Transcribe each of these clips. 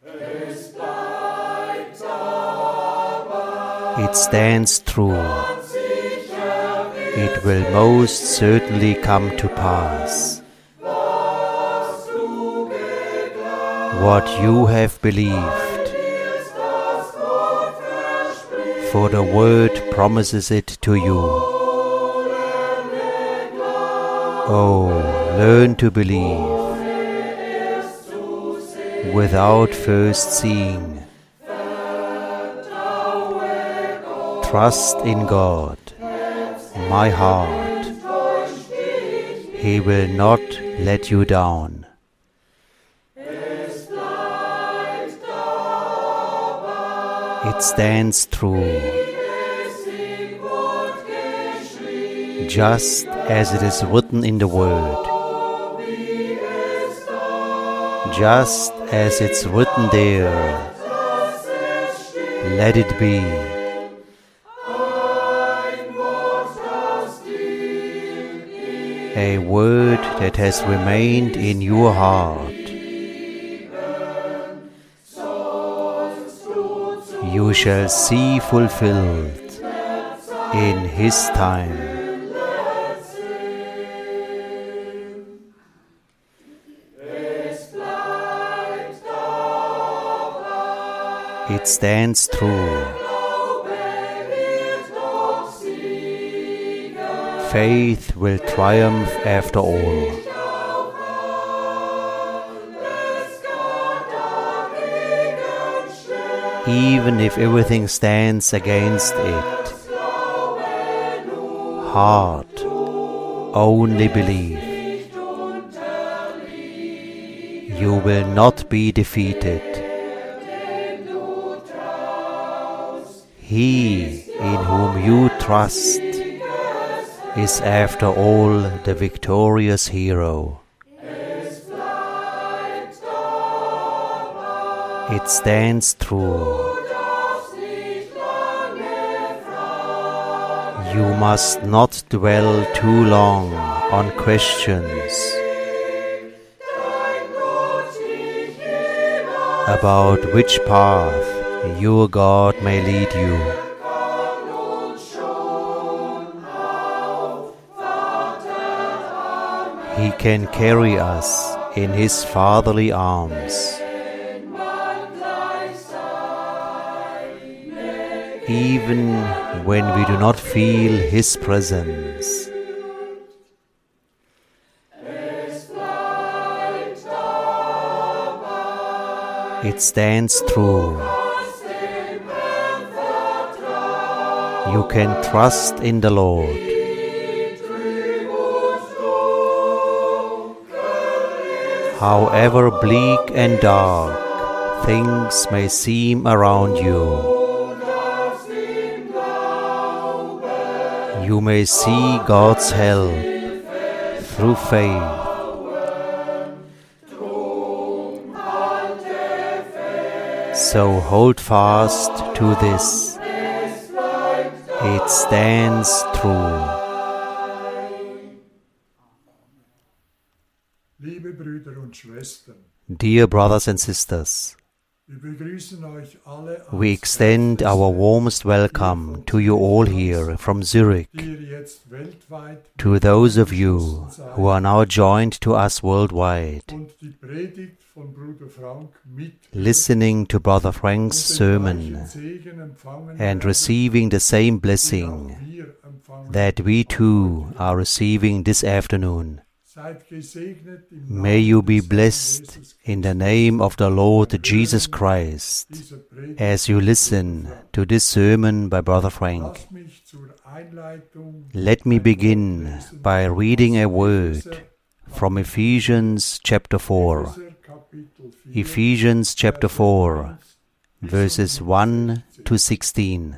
It stands true. It will most certainly come to pass. What you have believed, for the Word promises it to you. Oh, learn to believe without first seeing. Trust in God, my heart. He will not let you down. It stands true, just as it is written in the Word, just as it's written there. Let it be. A word that has remained in your heart. You shall see fulfilled in His time. It stands true. Faith will triumph after all. Even if everything stands against it. Heart, only believe. You will not be defeated. He in whom you trust is after all the victorious hero. It stands true. You must not dwell too long on questions about which path your God may lead you. He can carry us in His fatherly arms. Even when we do not feel His presence. It stands true. You can trust in the Lord. However bleak and dark things may seem around you, you may see God's help through faith. So hold fast to this. It stands true. Liebe Brüder und Schwestern, Dear brothers and sisters, wir begrüßen euch alle we extend our warmest welcome to you all here from Zurich, die ihr jetzt weltweit to those of you who are now joined to us worldwide, und die Predigt von Bruder Frank mit listening to Brother Frank's sermon Segen empfangen and werden, receiving the same den blessing auch wir empfangen. that we too are receiving this afternoon. Seid gesegnet im May you Namen be des Herrn blessed Jesus in the name of the Lord Jesus Christ dieser Predigt. as you listen to this sermon by Brother Frank. Lasst mich zur Einleitung Let me ein begin Wort lesen by reading a aus word Epheser, from Ephesians chapter 4. Epheser Kapitel 4, Ephesians chapter 4, verses 1 to 16.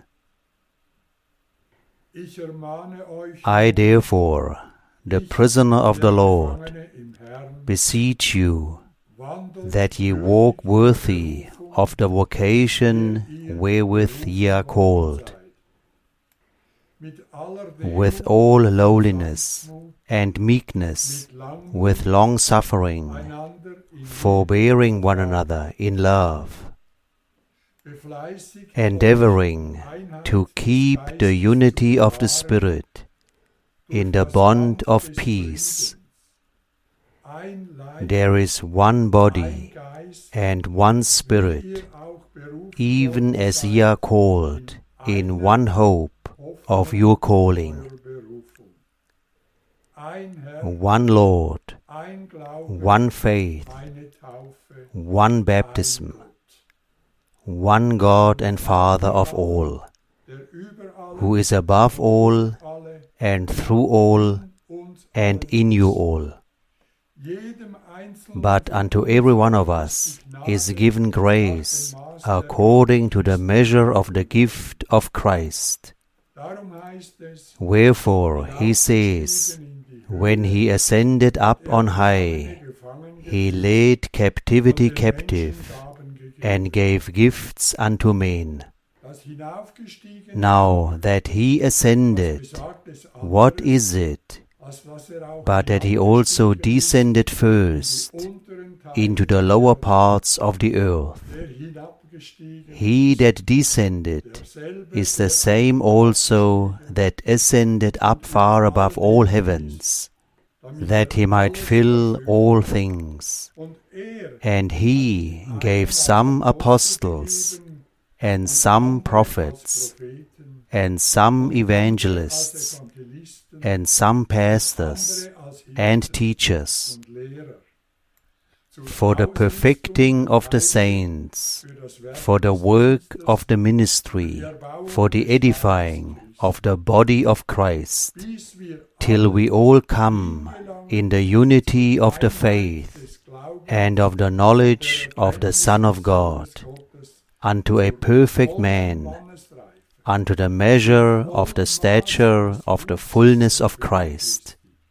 Ich ermahne euch, I therefore, the prisoner of the Lord, Gefangene im Herrn, beseech you wandelt that ye walk worthy of the vocation wherewith ye are called, mit aller with Demut all und lowliness Sanftmut, and meekness, mit Langmut with long suffering, einander forbearing one another in love, befleißigt endeavoring to keep the unity of the Spirit in the bond of peace. ein Leib, There is one body ein Geist, and one ihr Spirit, auch berufen even as ye are called in one hope of your calling. eurer Berufung. Ein Herr, One Lord, ein Glaube, one faith, eine Taufe, one baptism, one God and Father of all, der über alle, who is above all alle, and through all uns and in you all. jedem Einzelnen But unto every one of us is given grace according to the measure of the gift of Christ. Darum heißt es, Wherefore he says, when he ascended up on high, he led captivity captive and gave gifts unto men. das hinaufgestiegen, Now that he ascended, besagt es what is it als was auch but that he also descended first unteren Teil into the lower parts of the earth? der hinabgestiegen, He that descended derselbe, is the same also that ascended up far above all heavens, that he might fill all things. und And he gave some apostles, and some prophets, Propheten, and some als evangelists, Evangelisten, and some pastors andere als Hirten and teachers, und Lehrer, zur for the perfecting of the saints, for the work of the ministry, for the edifying of the body of Christ, bis wir till we all come in the unity of the faith des Glaubens and of the knowledge of the Son of God, Gottes unto a perfect man, Mannesreife, unto the measure of the stature of the fullness of Christ,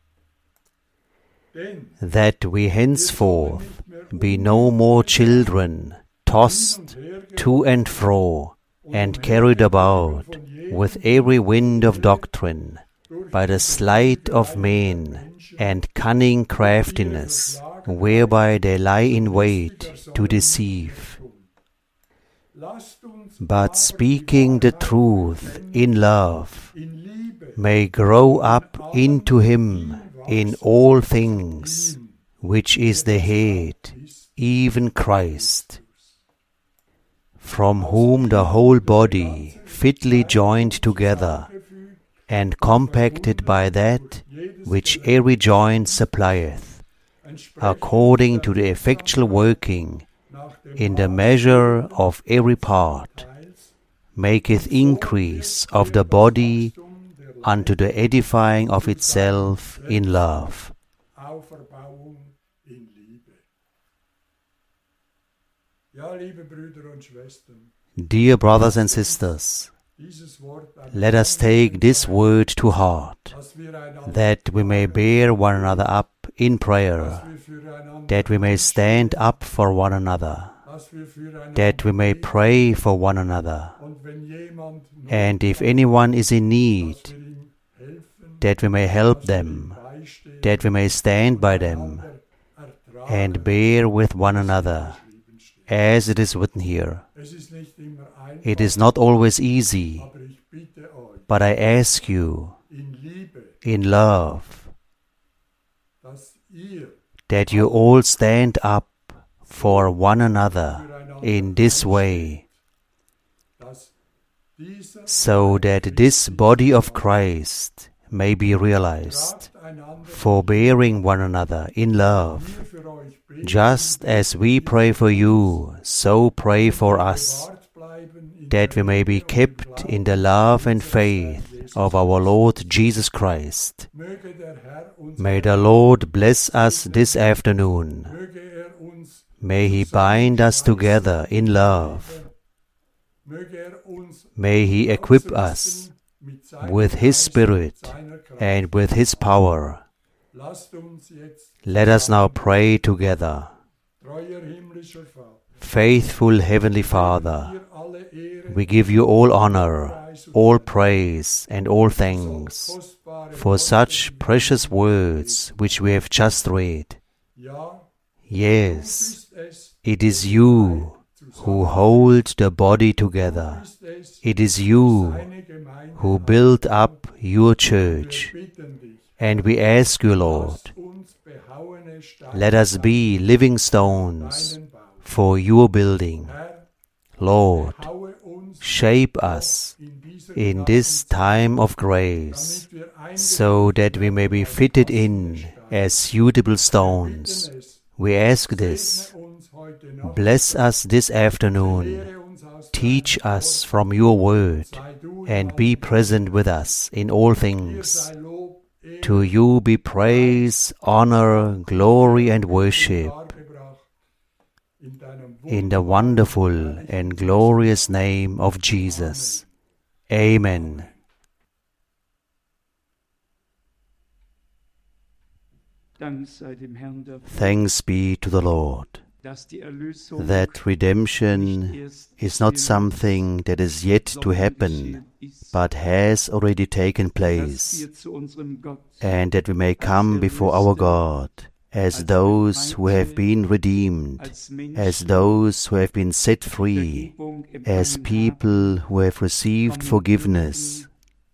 denn that we henceforth be no more children, tossed to and fro, and carried about with every wind of doctrine, by the sleight of men and cunning craftiness, whereby they lie in wait to deceive. lasst uns But speaking the truth in love, in Liebe may grow up into him in all things, which is the head, even Christ, from whom the whole body, fitly joined together, and compacted by that which every joint supplieth, according to the effectual working nach dem in the measure of every part, Teils maketh increase of the body der unto the edifying of itself in love. Auferbauung in Liebe. Ja, liebe Brüder und Schwestern, Dear brothers and sisters, dieses Wort, let us take this word to heart, dass wir einander, that we may bear one another up in prayer, wir füreinander, that we may stand up for one another, dass wir füreinander, that we may pray for one another, und wenn jemand Not and if anyone is in need, wir ihm helfen, that we may help them, beistehen, that we may stand by them, ertragen, and bear with one another, geschrieben steht. as it is written here. Es ist nicht immer einfach, It is not always easy, aber ich bitte euch, but I ask you, in Liebe, in love, dass ihr that you all stand up for one another in this way, dass dieser so that this body of Christ may be realized, Kraft einander forbearing one another in love. wir für euch beten, Just as we pray for you, so pray for us, bewahrt bleiben in that we may be kept in the love and faith of our Lord Jesus Christ. Möge der Herr uns, May the Lord bless us this afternoon. möge uns, May He bind us together in love. möge uns May He equip us mit seinem with His Spirit seiner Kraft. and with His power. Lasst uns jetzt, Let us now pray together. treuer himmlischer Vater, Faithful Heavenly Father, dir alle Ehre, we give you all honor, all praise, and all thanks kostbare for such precious words which we have just read. Ja, Yes, it is you who hold the body together. It is you who build up your church. And we ask you, Lord, let us be living stones for your building. Lord, shape us in this time of grace, so that we may be fitted in as suitable stones. We ask this. Bless us this afternoon. Teach us from your word, and be present with us in all things. To you be praise, honor, glory, and worship. In the wonderful and glorious name of Jesus. Amen. Thanks be to the Lord, that redemption is not something that is yet to happen, but has already taken place, and that we may come before our God as those who have been redeemed, as those who have been set free, as people who have received forgiveness,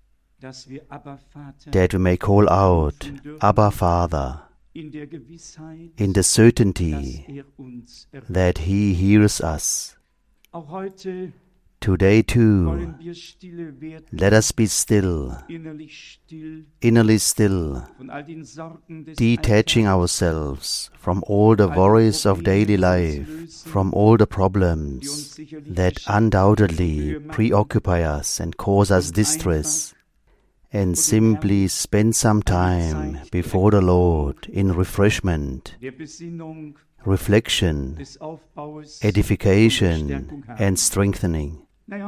that we may call out, Abba, Father, in the certainty that He hears us. Today too, let us be still, innerly still, detaching ourselves from all the worries of daily life, from all the problems that undoubtedly preoccupy us and cause us distress, and simply spend some time before the Lord in refreshment, reflection, edification, and strengthening.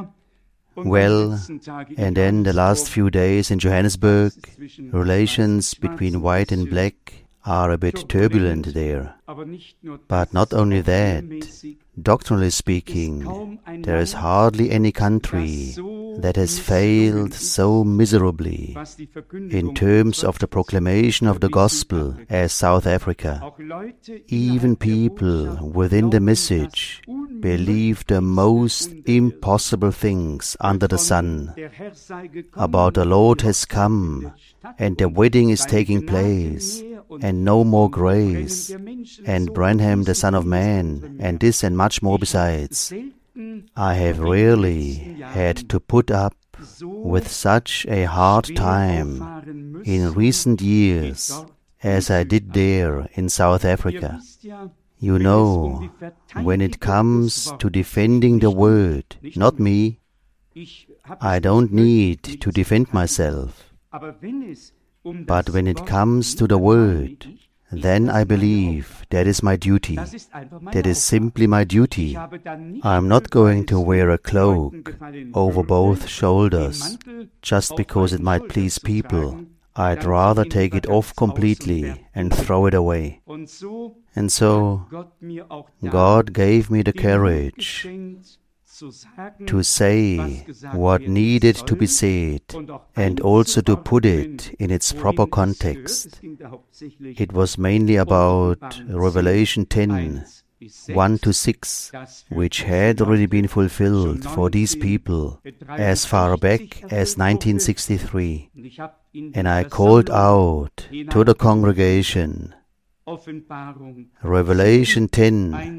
Well, and then the last few days in Johannesburg, relations between white and black are a bit turbulent there. But not only that, doctrinally speaking, there is hardly any country that has failed so miserably in terms of the proclamation of the gospel as South Africa. Even people within the message believe the most impossible things under the sun about the Lord has come, and the wedding is taking place, and no more grace, and Branham the Son of Man, and this and much more besides. I have rarely had to put up with such a hard time in recent years as I did there in South Africa. You know, when it comes to defending the word, not me, I don't need to defend myself. But when it comes to the word, then I believe that is my duty. That is simply my duty. I am not going to wear a cloak over both shoulders just because it might please people. I'd rather take it off completely and throw it away. And so, God gave me the courage to say what needed to be said, and also to put it in its proper context. It was mainly about Revelation 10, 1-6, which had already been fulfilled for these people as far back as 1963. And I called out to the congregation, Revelation 10,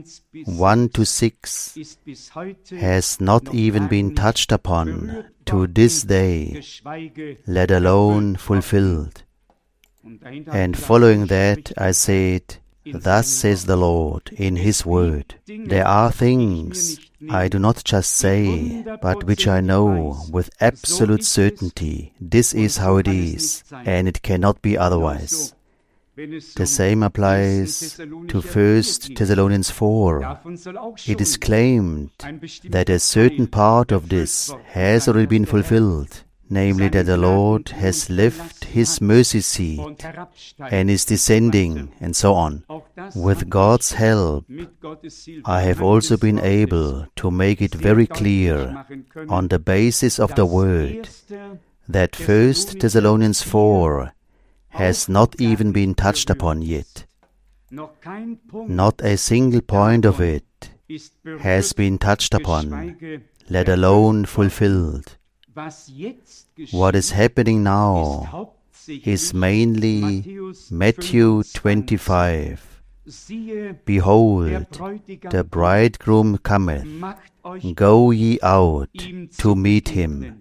1-6 has not even been touched upon to this day, let alone fulfilled. And following that I said, Thus says the Lord in His word. There are things I do not just say, but which I know with absolute certainty. This is how it is, and it cannot be otherwise. The same applies to 1 Thessalonians 4. It is claimed that a certain part of this has already been fulfilled, namely that the Lord has left His mercy seat and is descending, and so on. With God's help, I have also been able to make it very clear on the basis of the Word that 1 Thessalonians 4 has not even been touched upon yet. Not a single point of it has been touched upon, let alone fulfilled. What is happening now is mainly Matthew 25. Behold, the bridegroom cometh, go ye out to meet him.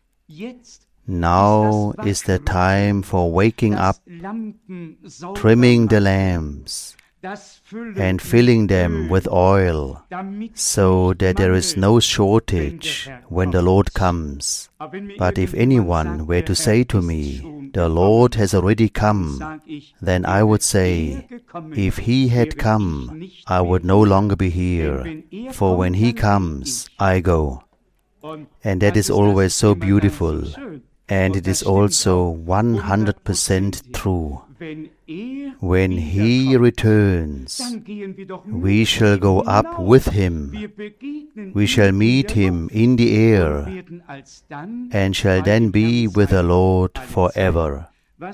Now is the time for waking up, trimming the lamps, and filling them with oil, so that there is no shortage when the Lord comes. But if anyone were to say to me, the Lord has already come, then I would say, if he had come, I would no longer be here, for when he comes, I go. And that is always so beautiful, and it is also 100% true. When he returns, we shall go up with him. We shall meet him in the air, and shall then be with the Lord forever.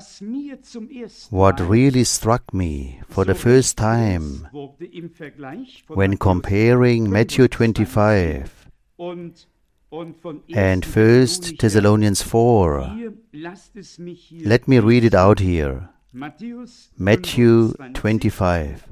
What really struck me for the first time when comparing Matthew 25 and 1 Thessalonians 4, let me read it out here. Matthew 25.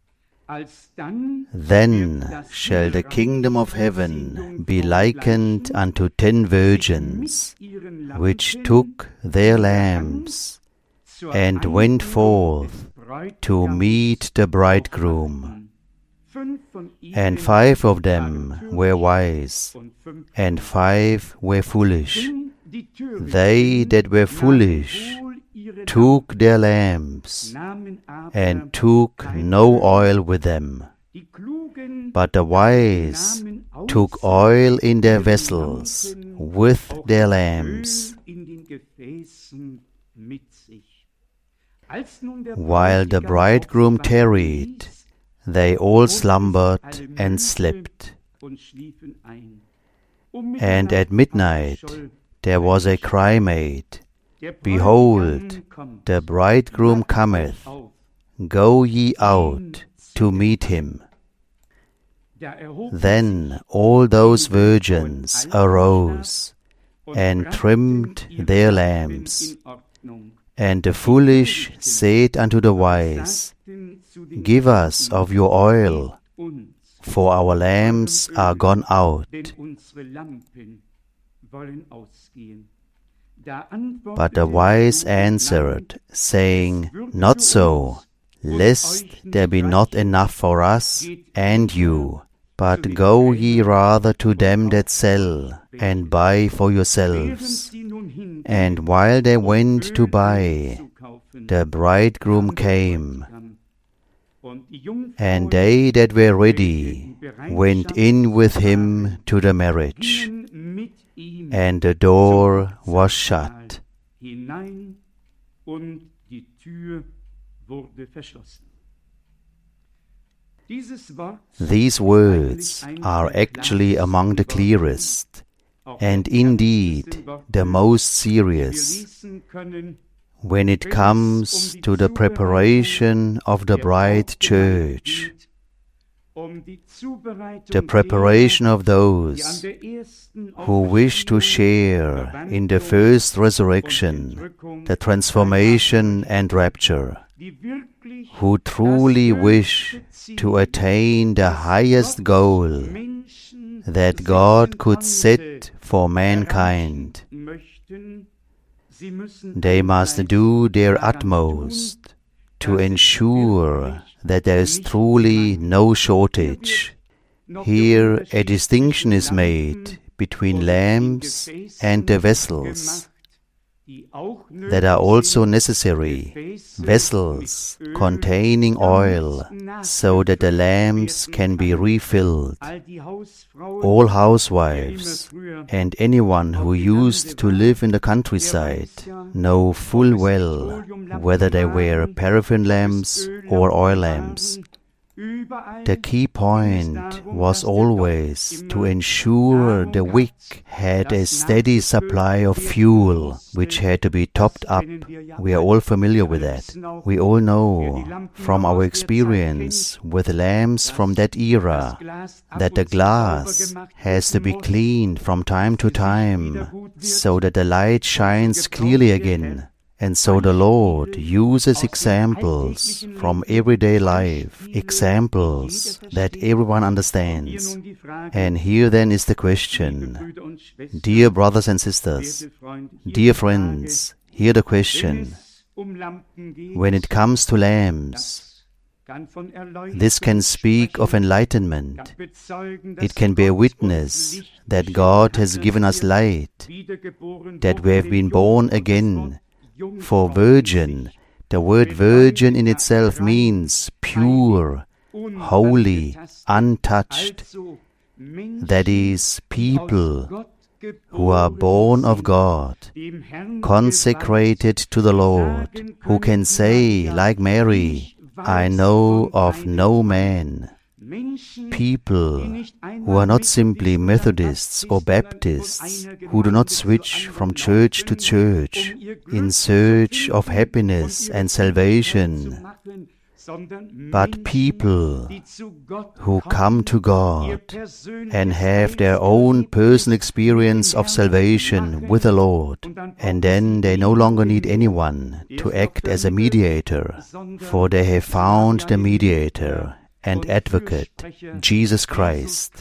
Then shall the kingdom of heaven be likened unto 10 virgins, which took their lamps, and went forth to meet the bridegroom. And 5 of them were wise, and 5 were foolish. They that were foolish took their lamps, and took no oil with them. But the wise took oil in their vessels with their lamps. While the bridegroom tarried, they all slumbered and slept. And at midnight there was a cry made, Behold, the bridegroom cometh, go ye out to meet him. Then all those virgins arose, and trimmed their lamps. And the foolish said unto the wise, Give us of your oil, for our lamps are gone out. But the wise answered, saying, Not so, lest there be not enough for us and you, but go ye rather to them that sell, and buy for yourselves. And while they went to buy, the bridegroom came. And they that were ready went in with him to the marriage, and the door was shut. These words are actually among the clearest, and indeed the most serious, when it comes to the preparation of the bride church, the preparation of those who wish to share in the first resurrection, the transformation and rapture, who truly wish to attain the highest goal that God could set for mankind. They must do their utmost to ensure that there is truly no shortage. Here a distinction is made between lamps and the vessels that are also necessary, vessels containing oil, so that the lamps can be refilled. All housewives and anyone who used to live in the countryside know full well whether they wear paraffin lamps or oil lamps. The key point was always to ensure the wick had a steady supply of fuel, which had to be topped up. We are all familiar with that. We all know from our experience with lamps from that era that the glass has to be cleaned from time to time so that the light shines clearly again. And so the Lord uses examples from everyday life, examples that everyone understands. And here then is the question. Dear brothers and sisters, dear friends, hear the question. When it comes to lamps, this can speak of enlightenment. It can bear witness that God has given us light, that we have been born again. For virgin, the word virgin in itself means pure, holy, untouched. That is, people who are born of God, consecrated to the Lord, who can say, like Mary, I know of no man. People who are not simply Methodists or Baptists, who do not switch from church to church in search of happiness and salvation, but people who come to God and have their own personal experience of salvation with the Lord, and then they no longer need anyone to act as a mediator, for they have found the mediator and advocate, Jesus Christ.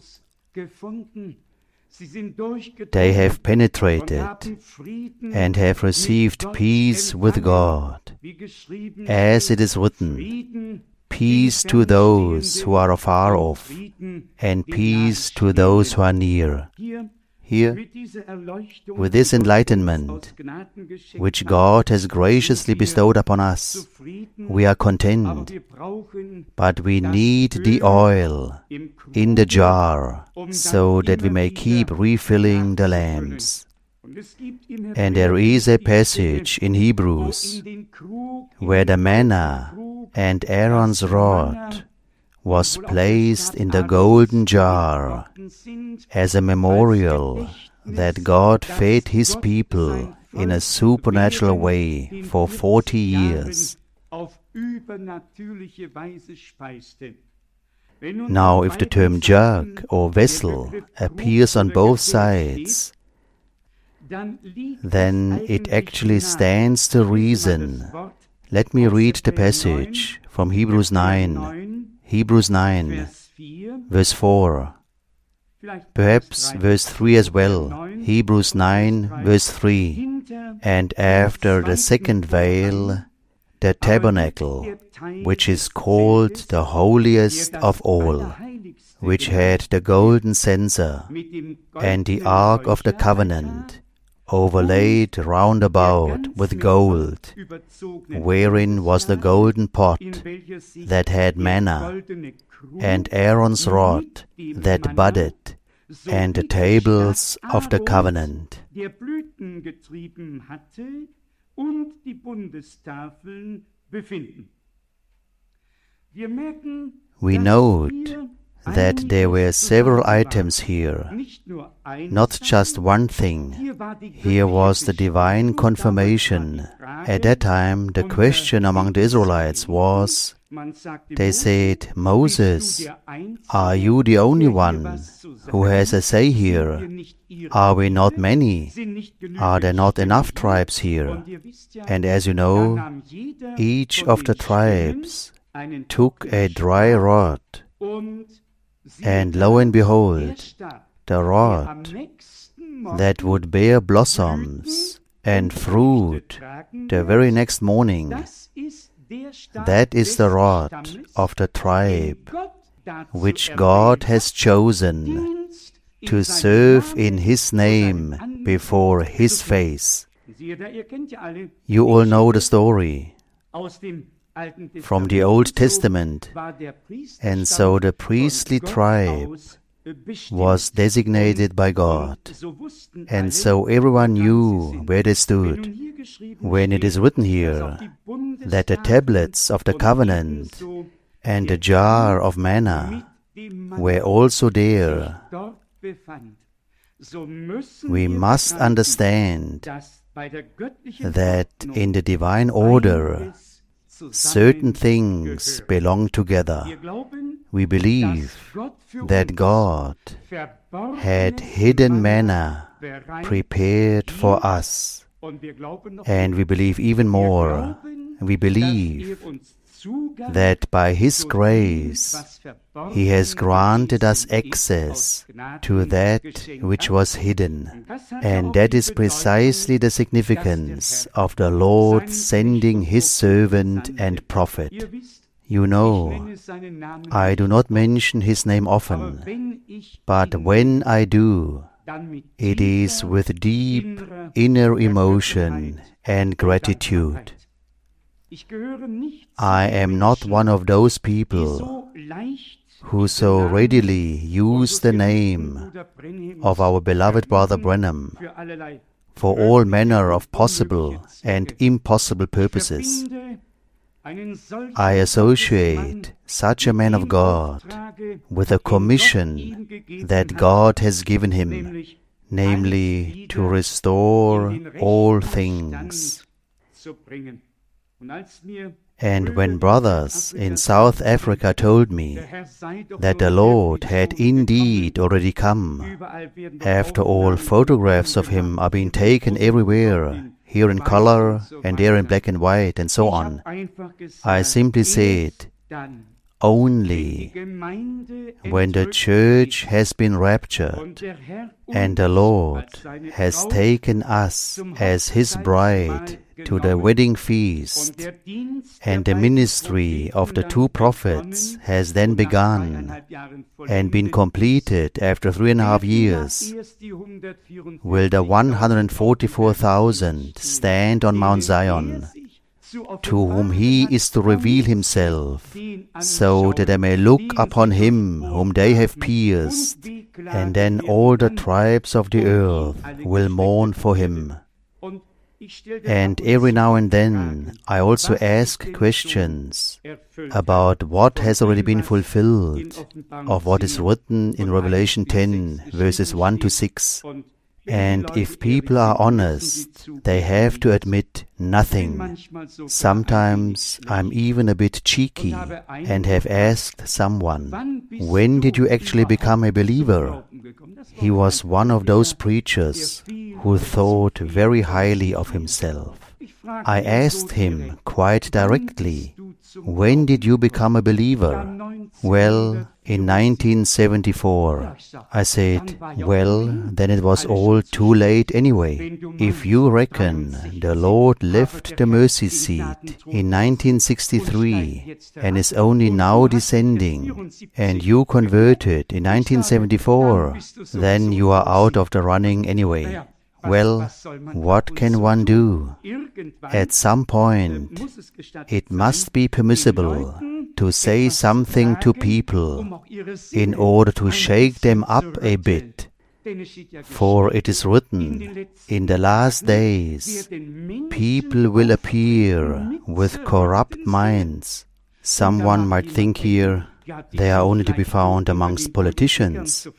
They have penetrated and have received peace with God. As it is written, peace to those who are afar off, and peace to those who are near. Here, with this enlightenment, which God has graciously bestowed upon us, we are content, but we need the oil in the jar so that we may keep refilling the lamps. And there is a passage in Hebrews where the manna and Aaron's rod was placed in the golden jar as a memorial that God fed His people in a supernatural way for 40 years. Now, if the term jug or vessel appears on both sides, then it actually stands to reason. Let me read the passage from Hebrews 9. Hebrews 9, verse 4. Perhaps verse 3 as well. Hebrews 9, verse 3. And after the second veil, the tabernacle, which is called the holiest of all, which had the golden censer and the ark of the covenant, overlaid round about with gold, wherein was the golden pot that had manna, and Aaron's rod that budded, and the tables of the covenant. We note that there were several items here, not just one thing. Here was the divine confirmation. At that time, the question among the Israelites was, they said, Moses, are you the only one who has a say here? Are we not many? Are there not enough tribes here? And as you know, each of the tribes took a dry rod, and lo and behold, the rod that would bear blossoms and fruit the very next morning, that is the rod of the tribe which God has chosen to serve in His name before His face. You all know the story from the Old Testament, and so the priestly tribe was designated by God, and so everyone knew where they stood. When it is written here that the tablets of the covenant and the jar of manna were also there, we must understand that in the divine order, certain things belong together. We believe that God had hidden manna prepared for us. And we believe even more. We believe that by His grace He has granted us access to that which was hidden. And that is precisely the significance of the Lord sending His servant and prophet. You know, I do not mention His name often, but when I do, it is with deep inner emotion and gratitude. I am not one of those people who so readily use the name of our beloved Brother Branham for all manner of possible and impossible purposes. I associate such a man of God with a commission that God has given him, namely to restore all things. And when brothers in South Africa told me that the Lord had indeed already come, after all photographs of Him are being taken everywhere, here in color and there in black and white and so on, I simply said, only when the church has been raptured and the Lord has taken us as His bride to the wedding feast, and the ministry of the two prophets has then begun and been completed after 3.5 years, will the 144,000 stand on Mount Zion, to whom He is to reveal Himself, so that they may look upon Him whom they have pierced, and then all the tribes of the earth will mourn for Him. And every now and then I also ask questions about what has already been fulfilled, of what is written in Revelation 10, verses 1 to 6. And if people are honest, they have to admit nothing. Sometimes I'm even a bit cheeky and have asked someone, when did you actually become a believer? He was one of those preachers who thought very highly of himself. I asked him quite directly, when did you become a believer? Well, in 1974. I said, well, then it was all too late anyway. If you reckon the Lord left the mercy seat in 1963 and is only now descending, and you converted in 1974, then you are out of the running anyway. Well, what can one do? At some point, it must be permissible to say something to people in order to shake them up a bit. For it is written, in the last days, people will appear with corrupt minds. Someone might think here, they are only to be found amongst politicians.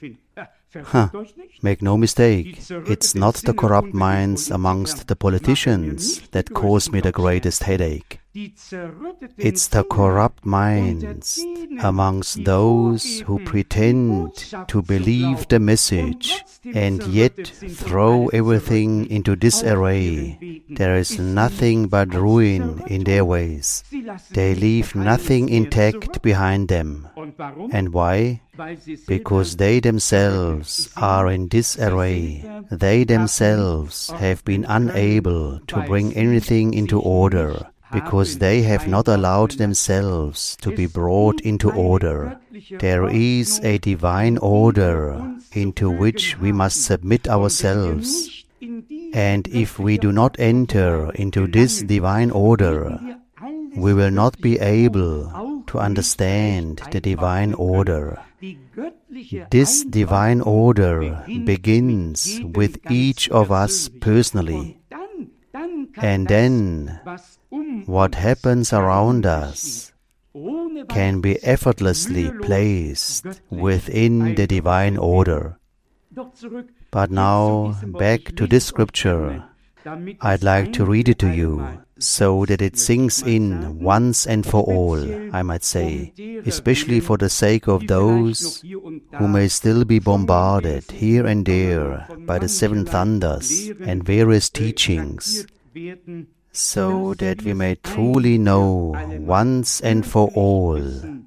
Make no mistake, it's not the corrupt minds amongst the politicians that cause me the greatest headache. It's the corrupt minds amongst those who pretend to believe the message and yet throw everything into disarray. There is nothing but ruin in their ways. They leave nothing intact behind them. And why? Because they themselves are in disarray. They themselves have been unable to bring anything into order, because they have not allowed themselves to be brought into order. There is a divine order into which we must submit ourselves. And if we do not enter into this divine order, we will not be able to understand the divine order. This divine order begins with each of us personally. And then, what happens around us can be effortlessly placed within the divine order. But now, back to this scripture. I'd like to read it to you, so that it sinks in once and for all, I might say, especially for the sake of those who may still be bombarded here and there by the seven thunders and various teachings, so that we may truly know once and for all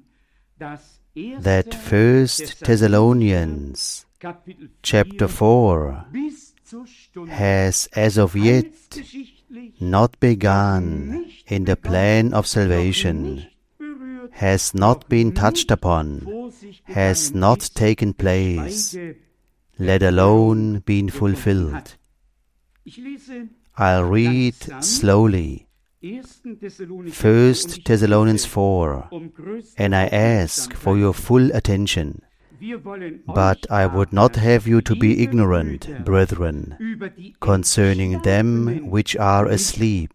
that 1 Thessalonians chapter 4 has as of yet not begun in the plan of salvation, has not been touched upon, has not taken place, let alone been fulfilled. I'll read slowly 1 Thessalonians 4, and I ask for your full attention. But I would not have you to be ignorant, brethren, concerning them which are asleep.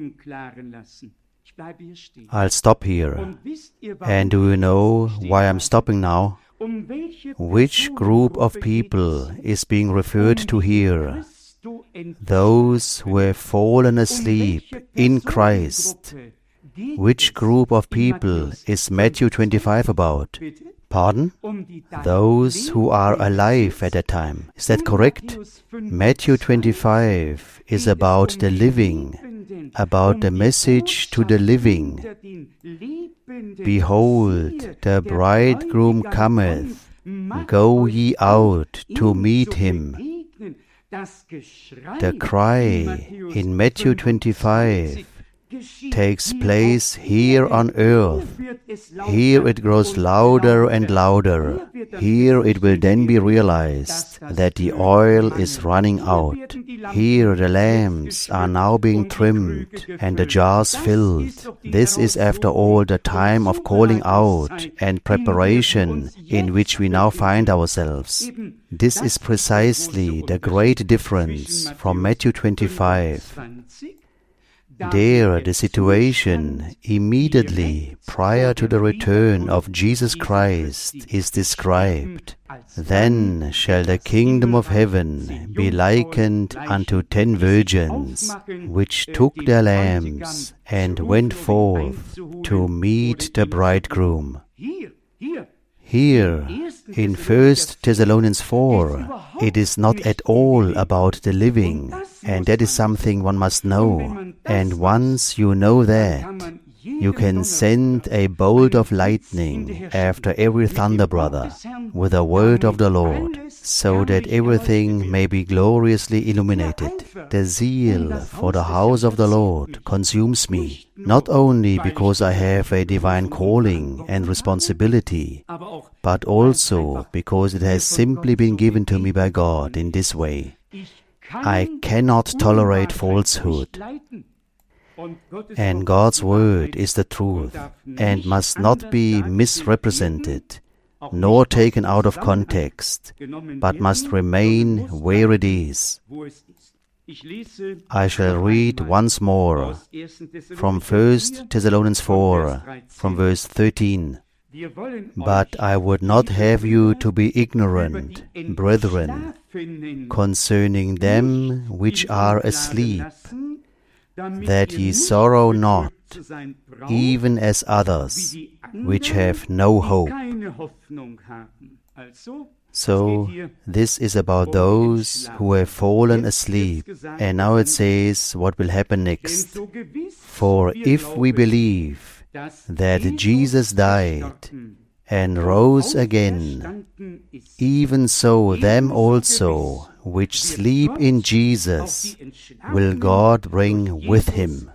I'll stop here. And do you know why I'm stopping now? Which group of people is being referred to here? Those who have fallen asleep in Christ. Which group of people is Matthew 25 about? Pardon? Those who are alive at that time. Is that correct? Matthew 25 is about the living, about the message to the living. Behold, the bridegroom cometh, go ye out to meet him. The cry in Matthew 25 takes place here on earth. Here it grows louder and louder. Here it will then be realized that the oil is running out. Here the lamps are now being trimmed and the jars filled. This is after all the time of calling out and preparation in which we now find ourselves. This is precisely the great difference from Matthew 25. There, the situation immediately prior to the return of Jesus Christ is described. Then shall the kingdom of heaven be likened unto 10 virgins, which took their lamps and went forth to meet the bridegroom. Here, in 1 Thessalonians 4, it is not at all about the living, and that is something one must know. And once you know that, you can send a bolt of lightning after every thunder brother with a word of the Lord, so that everything may be gloriously illuminated. The zeal for the house of the Lord consumes me, not only because I have a divine calling and responsibility, but also because it has simply been given to me by God in this way. I cannot tolerate falsehood. And God's word is the truth and must not be misrepresented, nor taken out of context, but must remain where it is. I shall read once more from 1 Thessalonians 4, from verse 13. But I would not have you to be ignorant, brethren, concerning them which are asleep, that ye sorrow not, even as others, which have no hope. So, this is about those who have fallen asleep. And now it says what will happen next. For if we believe that Jesus died and rose again, even so them also which sleep in Jesus will God bring with him.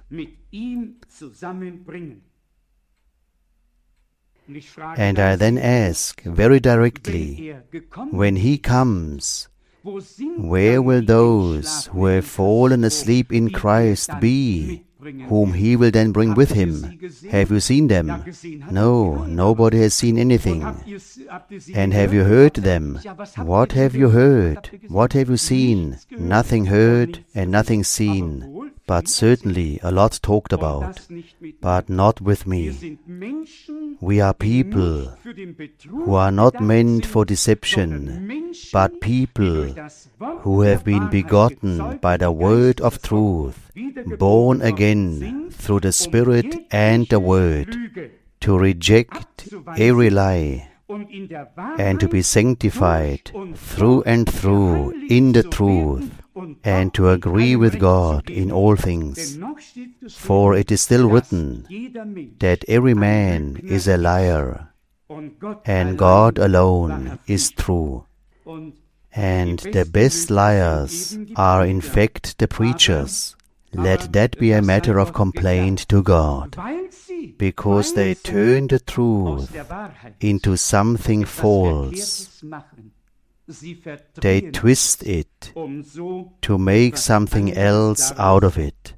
And I then ask very directly, when he comes, where will those who have fallen asleep in Christ be, whom he will then bring with him? Have you seen them? No, nobody has seen anything. And have you heard them? What have you heard? What have you seen? Nothing heard and nothing seen. but certainly a lot talked about, but not with me. We are people who are not meant for deception, but people who have been begotten by the word of truth, born again through the Spirit and the Word, to reject every lie and to be sanctified through and through in the truth, and to agree with God in all things. For it is still written that every man is a liar, and God alone is true. And the best liars are in fact the preachers. Let that be a matter of complaint to God, because they turn the truth into something false. They twist it to make something else out of it.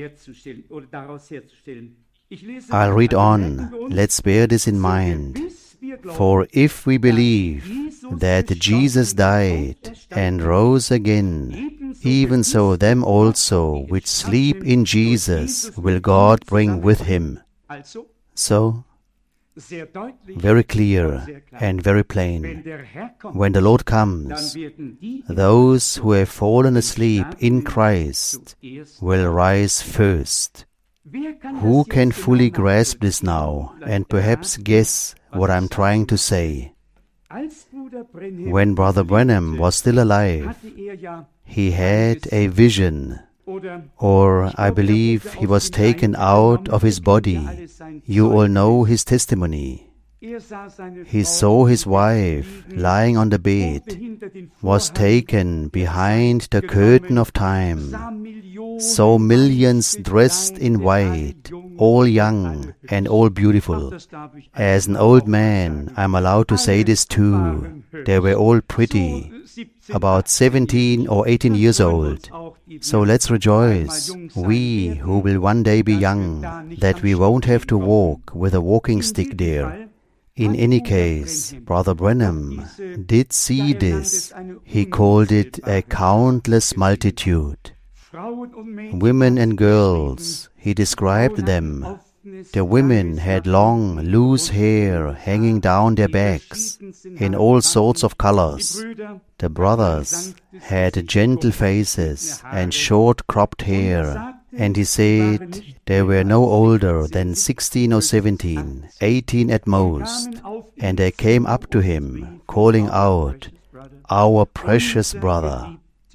I'll read on. Let's bear this in mind. For if we believe that Jesus died and rose again, even so them also which sleep in Jesus will God bring with him. So, very clear and very plain. When the Lord comes, those who have fallen asleep in Christ will rise first. Who can fully grasp this now and perhaps guess what I'm trying to say? When Brother Branham was still alive, he had a vision, or I believe he was taken out of his body. You all know his testimony. He saw his wife lying on the bed, was taken behind the curtain of time, saw millions dressed in white, all young and all beautiful. As an old man, I'm allowed to say this too. They were all pretty, about 17 or 18 years old. So let's rejoice, we who will one day be young, that we won't have to walk with a walking stick there. In any case, Brother Branham did see this. He called it a countless multitude. Women and girls, he described them. The women had long, loose hair hanging down their backs in all sorts of colors. The brothers had gentle faces and short cropped hair, and he said they were no older than 16 or 17, 18 at most, and they came up to him, calling out, "Our precious brother."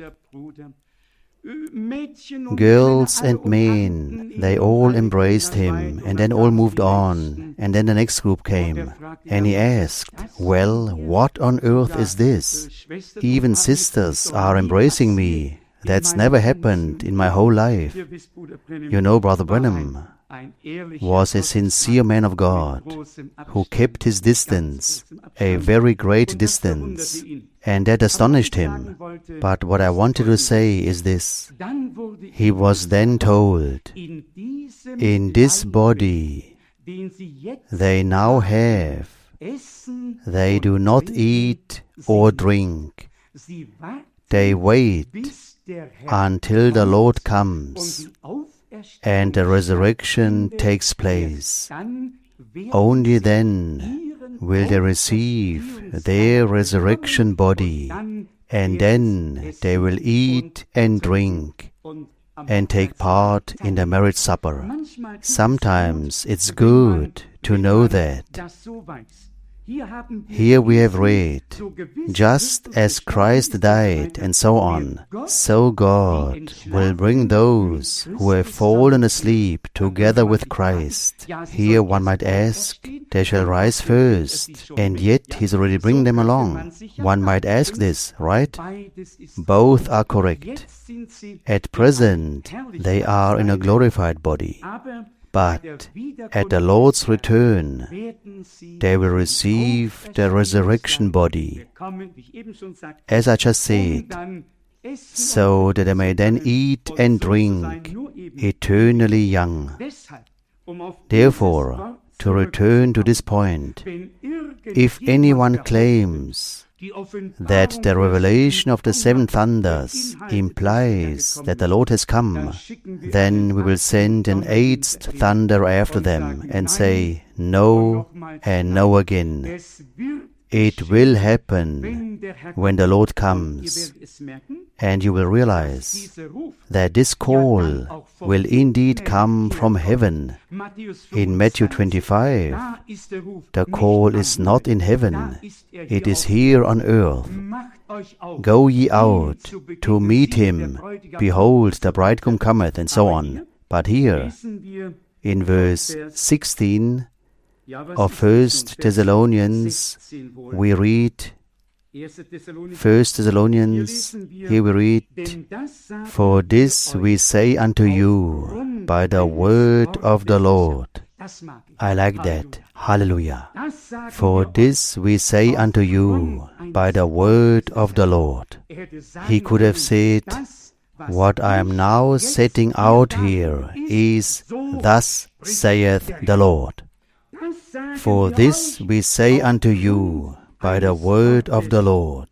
Girls and men, they all embraced him, and then all moved on, and then the next group came, and he asked, "Well, what on earth is this? Even sisters are embracing me. That's never happened in my whole life." You know, Brother Branham was a sincere man of God, who kept his distance, a very great distance, and that astonished him. But what I wanted to say is this. He was then told, in this body they now have, they do not eat or drink. They wait until the Lord comes and the resurrection takes place. Only then will they receive their resurrection body, and then they will eat and drink and take part in the marriage supper. Sometimes it's good to know that. Here we have read, just as Christ died and so on, so God will bring those who have fallen asleep together with Christ. Here one might ask, they shall rise first, and yet He's already bringing them along. One might ask this, right? Both are correct. At present, they are in a glorified body. But at the Lord's return, they will receive the resurrection body, as I just said, so that they may then eat and drink, eternally young. Therefore, to return to this point, if anyone claims that the revelation of the seven thunders implies that the Lord has come, then we will send an eighth thunder after them and say, no and no again. It will happen when the Lord comes, and you will realize that this call will indeed come from heaven. In Matthew 25, the call is not in heaven, it is here on earth. Go ye out to meet him, behold, the bridegroom cometh, and so on. But here, in verse 16 of 1 Thessalonians, we read, 1 Thessalonians, here we read, for this we say unto you by the word of the Lord. I like that. Hallelujah. For this we say unto you by the word of the Lord. He could have said, what I am now setting out here is, thus saith the Lord. For this we say unto you by the word of the Lord.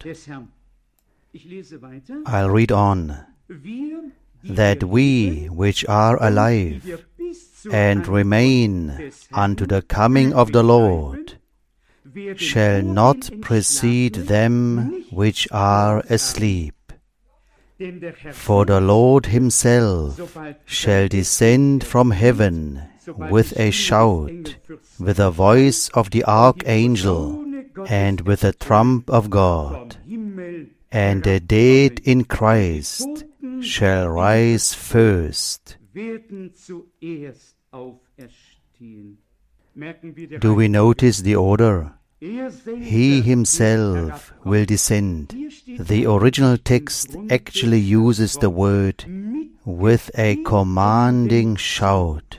I'll read on. That we which are alive and remain unto the coming of the Lord shall not precede them which are asleep. For the Lord himself shall descend from heaven with a shout, with the voice of the archangel, and with the trump of God. And the dead in Christ shall rise first. Do we notice the order? He himself will descend. The original text actually uses the word with a commanding shout.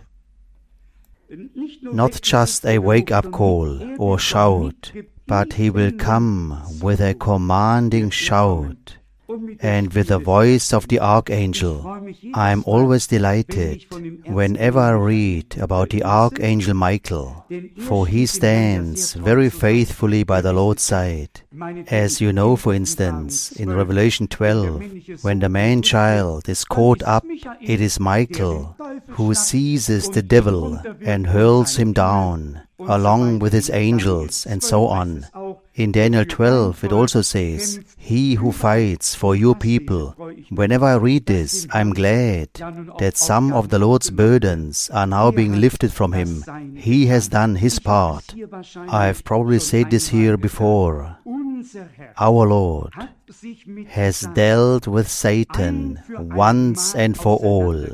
Not just a wake-up call or shout, but he will come with a commanding shout and with the voice of the archangel. I am always delighted whenever I read about the archangel Michael, for he stands very faithfully by the Lord's side. As you know, for instance, in Revelation 12, when the man-child is caught up, it is Michael who seizes the devil and hurls him down, along with his angels, and so on. In Daniel 12, it also says, he who fights for your people. Whenever I read this, I'm glad that some of the Lord's burdens are now being lifted from him. He has done his part. I've probably said this here before. Our Lord has dealt with Satan once and for all.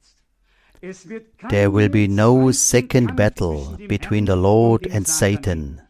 There will be no second battle between the Lord and Satan.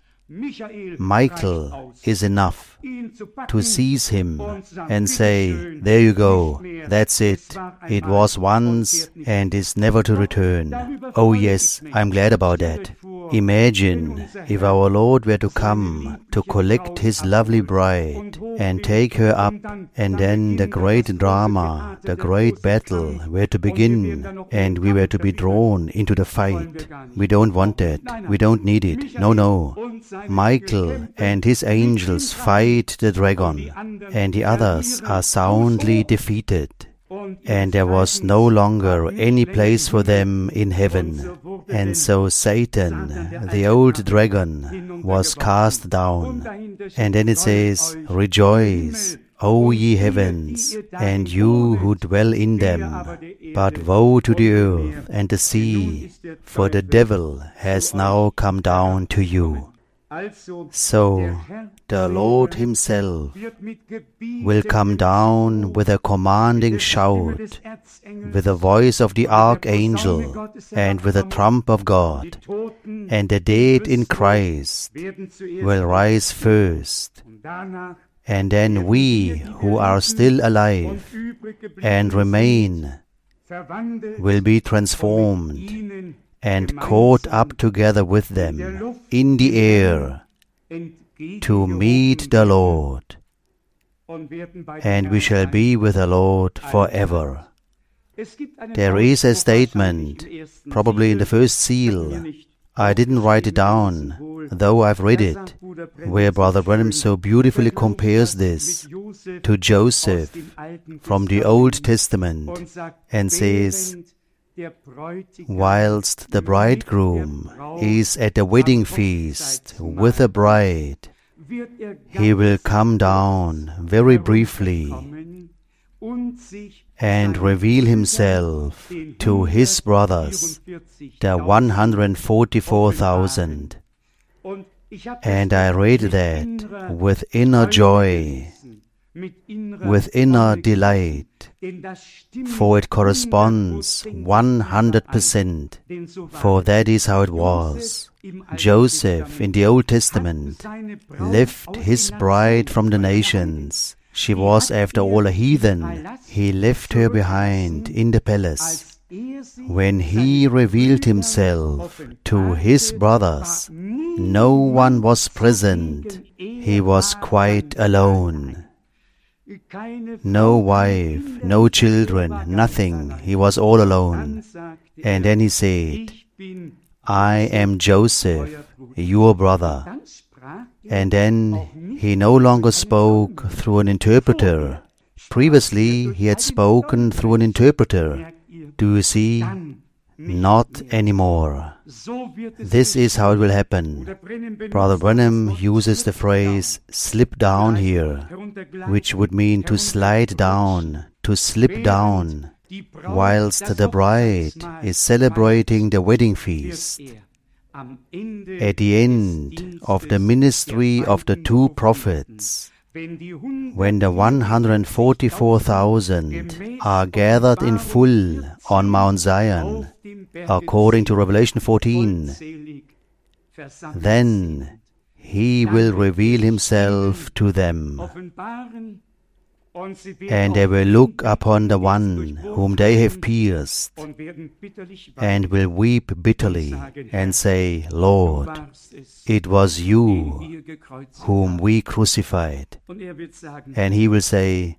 Michael is enough to seize him and say, there you go, that's it. It was once and is never to return. Oh yes, I'm glad about that. Imagine if our Lord were to come to collect his lovely bride and take her up, and then the great drama, the great battle were to begin, and we were to be drawn into the fight. We don't want that. We don't need it. No, no. Michael and his angels fight the dragon, and the others are soundly defeated. And there was no longer any place for them in heaven. And so Satan, the old dragon, was cast down. And then it says, rejoice, O ye heavens, and you who dwell in them. But woe to the earth and the sea, for the devil has now come down to you. So the Lord himself will come down with a commanding shout, with the voice of the archangel, and with the trump of God. And the dead in Christ will rise first. And then we who are still alive and remain will be transformed and caught up together with them in the air to meet the Lord, and we shall be with the Lord forever. There is a statement, probably in the first seal. I didn't write it down, though I've read it. where Brother Branham so beautifully compares this to Joseph from the Old Testament and says, whilst the bridegroom is at the wedding feast with the bride, he will come down very briefly and reveal himself to his brothers, the 144,000. And I read that with inner joy, with inner delight, for it corresponds 100%, for that is how it was. Joseph in the Old Testament left his bride from the nations. She was, after all, a heathen. He left her behind in the palace. When he revealed himself to his brothers, no one was present. He was quite alone. No wife, no children, nothing. He was all alone. And then he said, I am Joseph, your brother. And then he no longer spoke through an interpreter. Previously, he had spoken through an interpreter. Do you see? Not anymore. This is how it will happen. Brother Branham uses the phrase, slip down here, which would mean to slide down, to slip down, whilst the bride is celebrating the wedding feast. At the end of the ministry of the two prophets, when the 144,000 are gathered in full on Mount Zion, according to Revelation 14, then he will reveal himself to them. And they will look upon the one whom they have pierced, and will weep bitterly, and say, Lord, it was you whom we crucified. And he will say,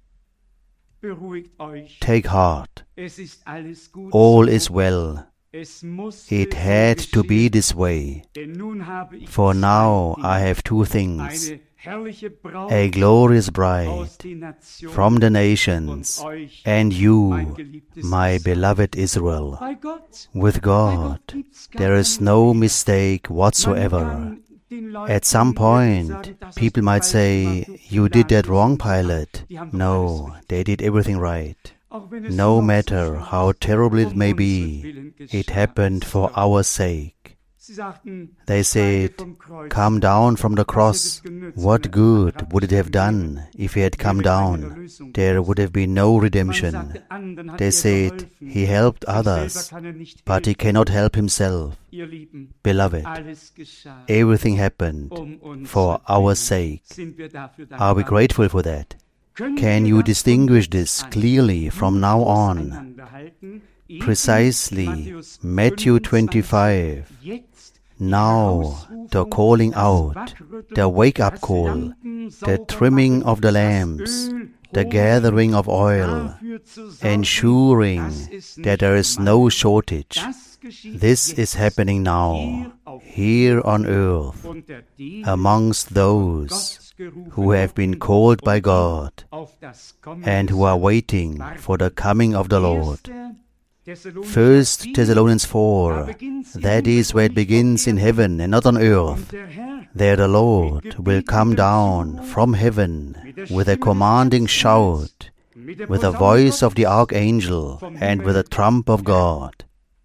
take heart, all is well. It had to be this way, for now I have two things: a glorious bride from the nations, and you, my beloved Israel. With God, there is no mistake whatsoever. At some point, people might say, you did that wrong, Pilate. No, they did everything right. No matter how terrible it may be, it happened for our sake. They said, come down from the cross. What good would it have done if he had come down? There would have been no redemption. They said, he helped others, but he cannot help himself. Beloved, everything happened for our sake. Are we grateful for that? Can you distinguish this clearly from now on? Precisely, Matthew 25. Now, the calling out, the wake-up call, the trimming of the lamps, the gathering of oil, ensuring that there is no shortage. This is happening now, here on earth, amongst those who have been called by God and who are waiting for the coming of the Lord. 1 Thessalonians 4, that is where it begins in heaven and not on earth. There the Lord will come down from heaven with a commanding shout, with the voice of the archangel, and with the trump of God.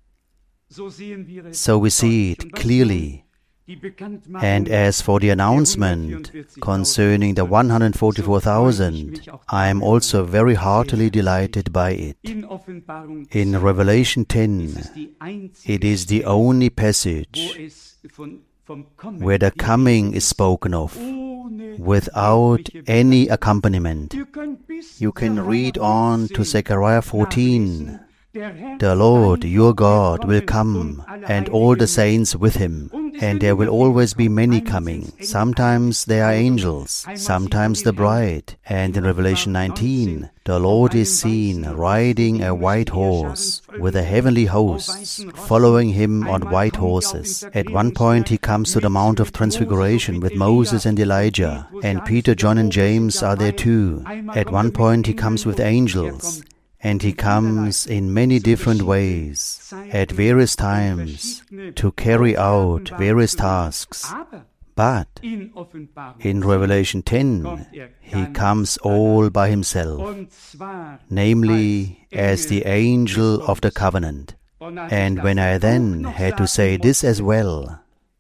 So we see it clearly. And as for the announcement concerning the 144,000, I am also very heartily delighted by it. In Revelation 10, it is the only passage where the coming is spoken of, without any accompaniment. You can read on to Zechariah 14. The Lord your God will come, and all the saints with him. And there will always be many coming. Sometimes they are angels, sometimes the bride. And in Revelation 19, the Lord is seen riding a white horse with a heavenly hosts following him on white horses. At one point he comes to the Mount of Transfiguration with Moses and Elijah, and Peter, John and James are there too. At one point he comes with angels, and he comes in many different ways, at various times, to carry out various tasks. But in Revelation 10, he comes all by himself, namely as the angel of the covenant. And when I then had to say this as well,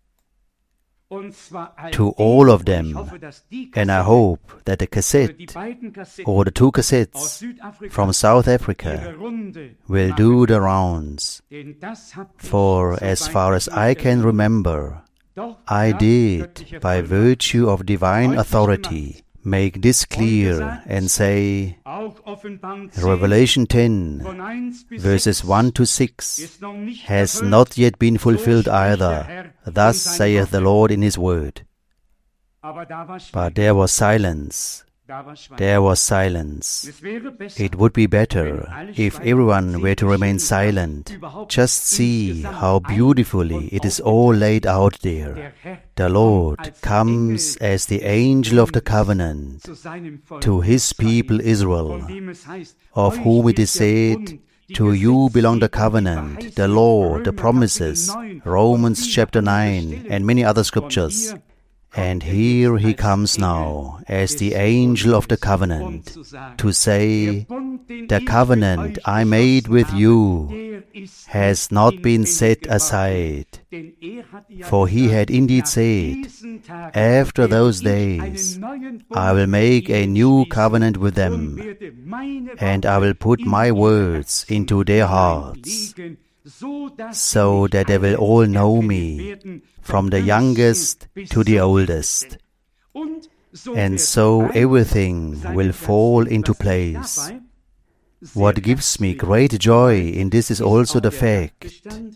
to all of them, and I hope that the cassette or the two cassettes from South Africa will do the rounds. For as far as I can remember, I did, by virtue of divine authority, make this clear and say, Revelation 10, verses 1 to 6, has not yet been fulfilled either. Thus saith the Lord in His word. But there was silence. There was silence. It would be better if everyone were to remain silent. Just see how beautifully it is all laid out there. The Lord comes as the angel of the covenant to His people Israel, of whom it is said, to you belong the covenant, the law, the promises, Romans chapter 9, and many other scriptures. And here he comes now as the angel of the covenant to say, the covenant I made with you has not been set aside. For he had indeed said, after those days I will make a new covenant with them, and I will put my words into their hearts, so that they will all know me, from the youngest to the oldest. And so everything will fall into place. What gives me great joy in this is also the fact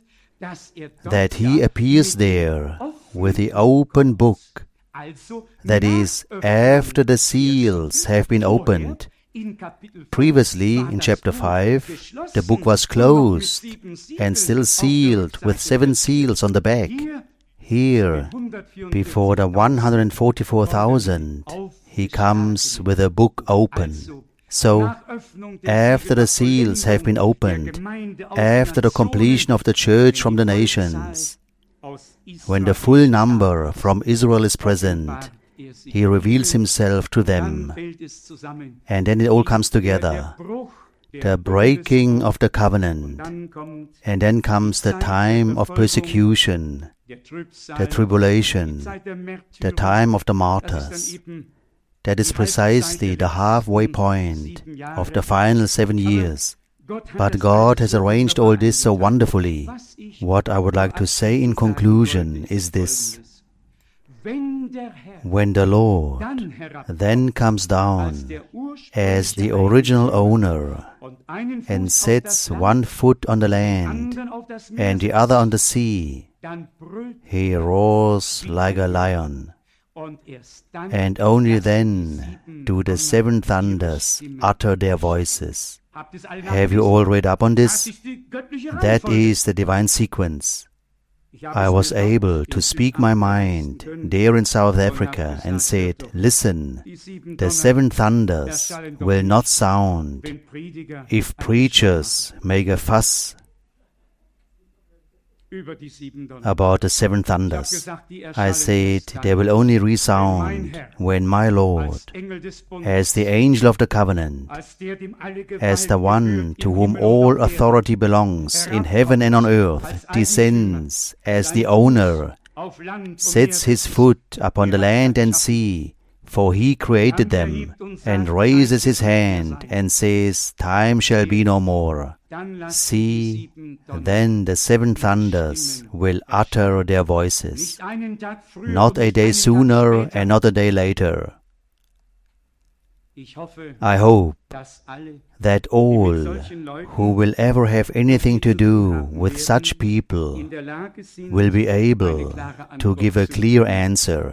that He appears there with the open book, that is, after the seals have been opened. Previously, in chapter 5, the book was closed and still sealed with 7 seals on the back. Here, before the 144,000, He comes with a book open. So, after the seals have been opened, after the completion of the church from the nations, when the full number from Israel is present, He reveals Himself to them, and then it all comes together. The breaking of the covenant, and then comes the time of persecution, the tribulation, the time of the martyrs. That is precisely the halfway point of the final 7 years. But God has arranged all this so wonderfully. What I would like to say in conclusion is this. When the Lord then comes down as the original owner and sets one foot on the land and the other on the sea, He roars like a lion. And only then do the 7 thunders utter their voices. Have you all read up on this? That is the divine sequence. I was able to speak my mind there in South Africa and said, listen, the 7 thunders will not sound if preachers make a fuss about the 7 thunders. I said, they will only resound when my Lord, as the angel of the covenant, as the one to whom all authority belongs in heaven and on earth, descends as the owner, sets His foot upon the land and sea, for He created them, and raises His hand and says, time shall be no more. See, then the 7 thunders will utter their voices, not a day sooner and not a day later. I hope that all who will ever have anything to do with such people will be able to give a clear answer.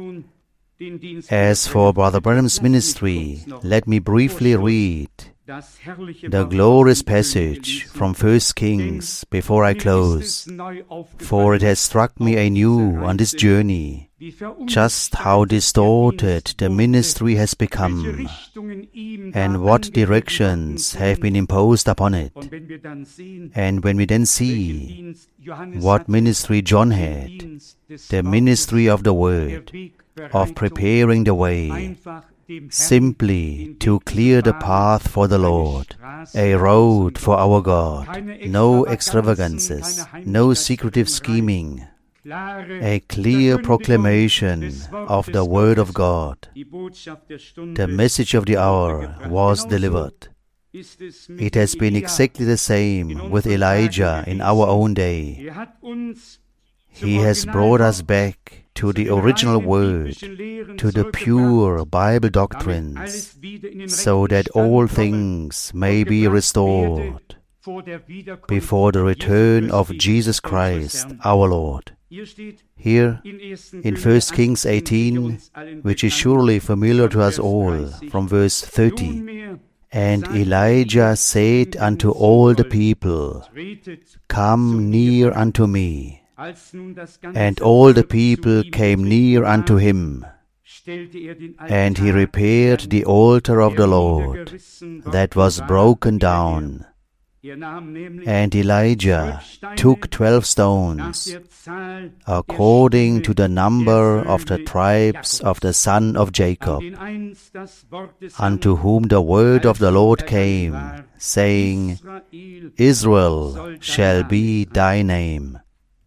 As for Brother Branham's ministry, let me briefly read the glorious passage from 1 Kings before I close, for it has struck me anew on this journey just how distorted the ministry has become and what directions have been imposed upon it. And when we then see what ministry John had, the ministry of the Word, of preparing the way, simply to clear the path for the Lord, a road for our God, no extravagances, no secretive scheming, a clear proclamation of the Word of God. The message of the hour was delivered. It has been exactly the same with Elijah in our own day. He has brought us back to the original Word, to the pure Bible doctrines, so that all things may be restored before the return of Jesus Christ, our Lord. Here, in 1 Kings 18, which is surely familiar to us all, from verse 30, "And Elijah said unto all the people, Come near unto me. And all the people came near unto him. And he repaired the altar of the Lord, that was broken down. And Elijah took 12 stones, according to the number of the tribes of the son of Jacob, unto whom the word of the Lord came, saying, Israel shall be thy name."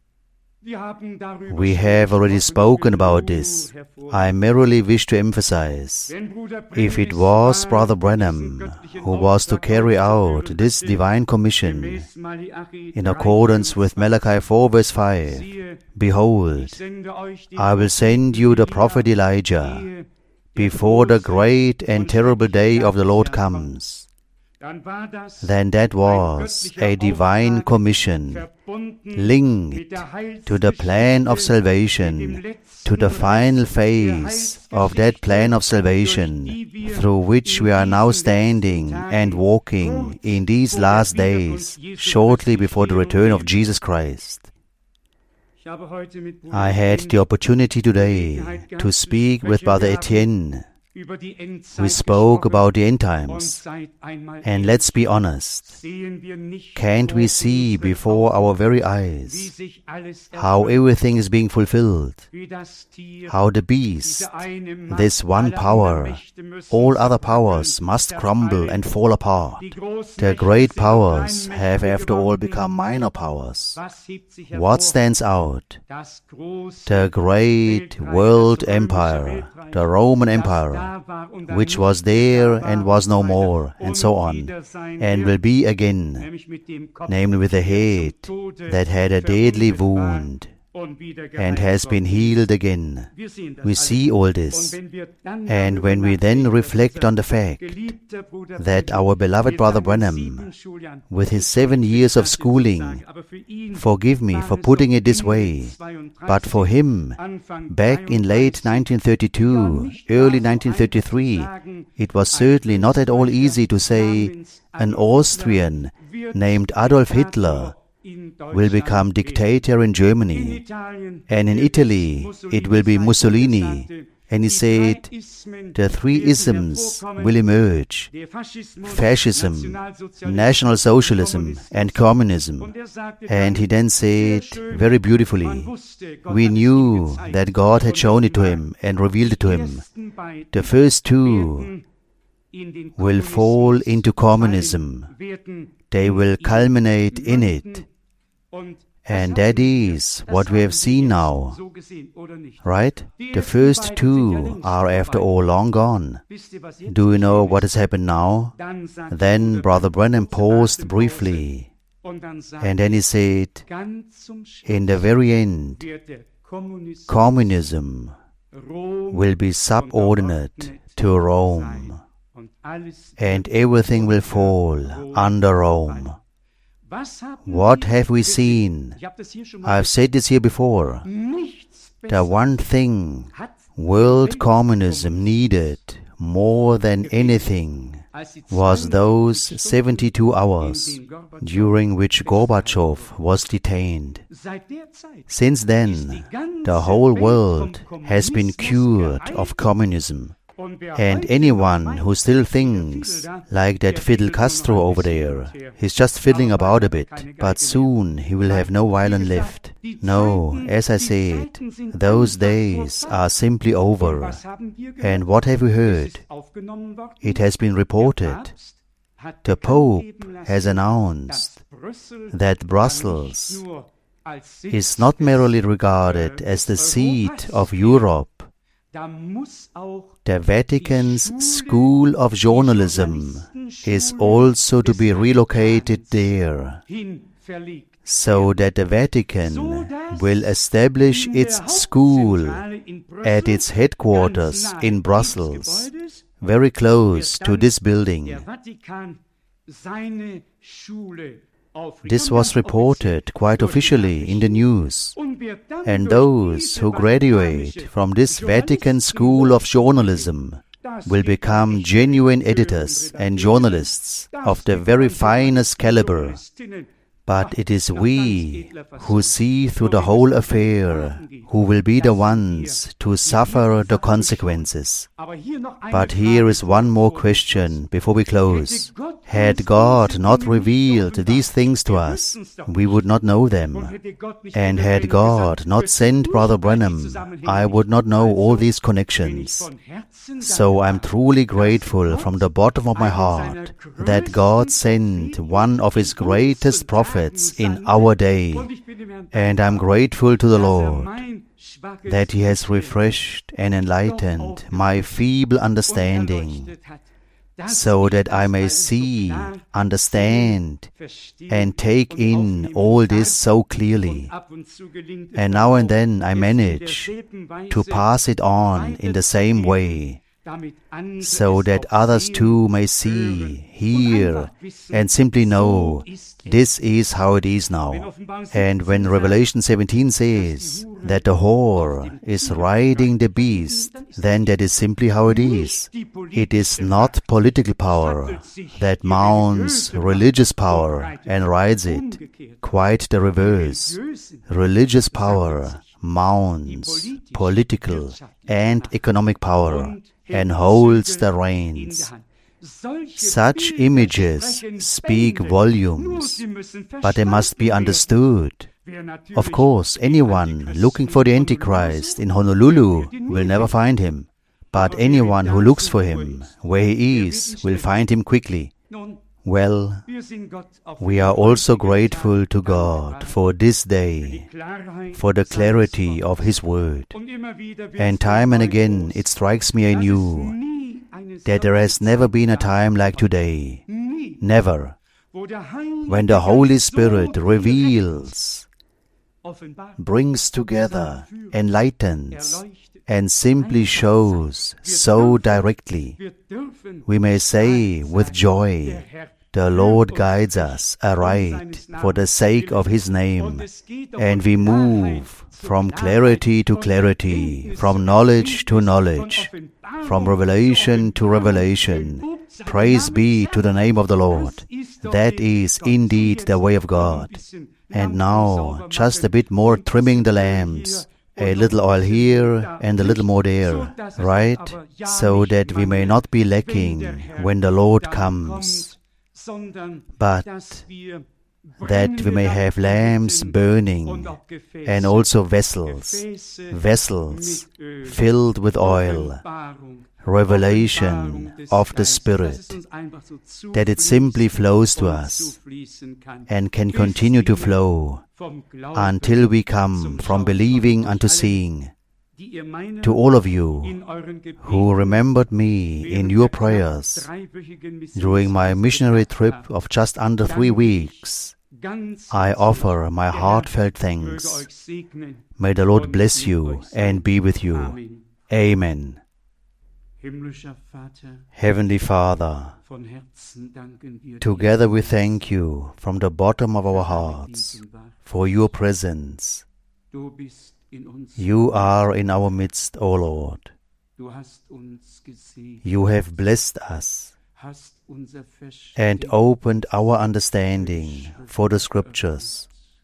We have already spoken about this. I merely wish to emphasize, if it was Brother Branham who was to carry out this divine commission in accordance with Malachi 4 verse 5, "Behold, I will send you the prophet Elijah before the great and terrible day of the Lord comes," then that was a divine commission linked to the plan of salvation, to the final phase of that plan of salvation through which we are now standing and walking in these last days, shortly before the return of Jesus Christ. I had the opportunity today to speak with Brother Etienne. We spoke about the end times, and let's be honest, can't we see before our very eyes how everything is being fulfilled, how the beast, this one power, all other powers must crumble and fall apart. The great powers have after all become minor powers. What stands out? The great world empire, the Roman Empire, which was there and was no more, and so on, and will be again, namely with a head that had a deadly wound and has been healed again. We see all this, and when we then reflect on the fact that our beloved Brother Branham, with his 7 years of schooling, forgive me for putting it this way, but for him, back in late 1932, early 1933, it was certainly not at all easy to say an Austrian named Adolf Hitler will become dictator in Germany, and in Italy it will be Mussolini. And he said, the 3 isms will emerge: fascism, National Socialism, and communism. And he then said, very beautifully, we knew that God had shown it to him and revealed it to him. The first 2 will fall into communism. They will culminate in it. And that is what we have seen now, right? The first 2 are after all long gone. Do you know what has happened now? Then Brother Branham paused briefly, and then he said, in the very end, communism will be subordinate to Rome. and everything will fall under Rome. What have we seen? I've said this here before. The one thing world communism needed more than anything was those 72 hours during which Gorbachev was detained. Since then, the whole world has been cured of communism. And anyone who still thinks like that Fidel Castro over there, he's just fiddling about a bit, but soon he will have no violence left. No, as I said, those days are simply over. And what have we heard? It has been reported. The Pope has announced that Brussels is not merely regarded as the seat of Europe. The Vatican's School of Journalism is also to be relocated there, so that the Vatican will establish its school at its headquarters in Brussels, very close to this building. This was reported quite officially in the news, and those who graduate from this Vatican School of Journalism will become genuine editors and journalists of the very finest caliber. But it is we who see through the whole affair who will be the ones to suffer the consequences. But here is one more question before we close. Had God not revealed these things to us, we would not know them. And had God not sent Brother Branham, I would not know all these connections. So I'm truly grateful from the bottom of my heart that God sent one of His greatest prophets in our day. And I'm grateful to the Lord that He has refreshed and enlightened my feeble understanding, so that I may see, understand, and take in all this so clearly. And now and then I manage to pass it on in the same way, so that others too may see, hear, and simply know this is how it is now. And when Revelation 17 says that the whore is riding the beast, then that is simply how it is. It is not political power that mounts religious power and rides it. Quite the reverse. Religious power mounts political and economic power and holds the reins. Such images speak volumes, but they must be understood. Of course, anyone looking for the Antichrist in Honolulu will never find him, but anyone who looks for him where he is will find him quickly. Well, we are also grateful to God for this day, for the clarity of His Word. And time and again it strikes me anew that there has never been a time like today, never, when the Holy Spirit reveals, brings together, enlightens, and simply shows so directly. We may say with joy, the Lord guides us aright for the sake of His name, and we move from clarity to clarity, from knowledge to knowledge, from revelation to revelation. Praise be to the name of the Lord. That is indeed the way of God. And now, just a bit more trimming the lamps, a little oil here and a little more there, right? So that we may not be lacking when the Lord comes, but that we may have lamps burning and also vessels filled with oil, revelation of the Spirit, that it simply flows to us and can continue to flow until we come from believing unto seeing. To all of you who remembered me in your prayers during my missionary trip of just under 3 weeks, I offer my heartfelt thanks. May the Lord bless you and be with you. Amen. Himmlischer Vater, Heavenly Father, von Herzen danken wir together dir we thank you from the bottom of our für deine hearts Gegenwart. for your presence. Du bist in uns. You are in our midst, O Lord. Du hast uns gesehen, You have blessed us hast unser and Verstehen. opened our understanding for the Scriptures.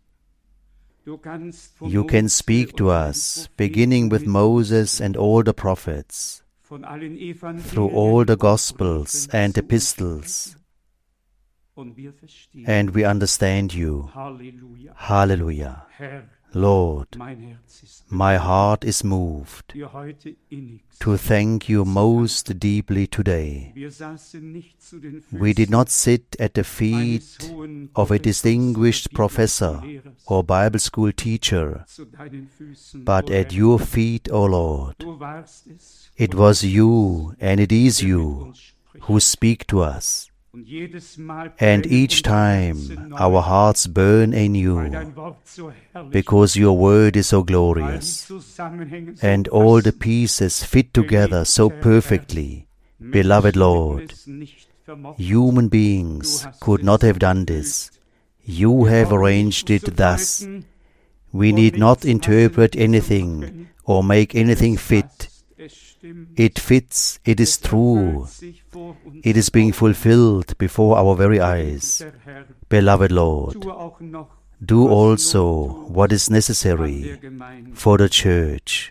Du kannst von You can Mose speak to und den us, Propheten beginning with hin, Moses and all the prophets, von allen Evangelien through all the und Gospels Briefen and zu uns epistles, sprechen. Und wir verstehen. and we understand you. Halleluja. Hallelujah. Herr, Lord, mein Herz ist my heart is moved dir heute innigst. to thank you most deeply today. Wir saßen nicht zu den We did not sit at the eines feet hohen of a Professors distinguished oder professor Bibellehrers or Bible school teacher, zu deinen Füßen, but o at Herr. your feet, O Lord. Du warst es, It und was bist you, and it is es, der mit you, uns spricht. who speak to us. Und jedes Mal And brennen each unsere Herzen time neu, our hearts burn in weil you, dein Wort so herrlich because your word is so ist, weil die glorious, Zusammenhänge so and all the passen. pieces fit together so perfectly. Beloved Menschen hätten Lord, es nicht vermocht. human beings could not have done this. You have arranged it thus. We need not interpret anything or make anything fit. It fits, it is true, it is being fulfilled before our very eyes. Beloved Lord, do also what is necessary for the Church.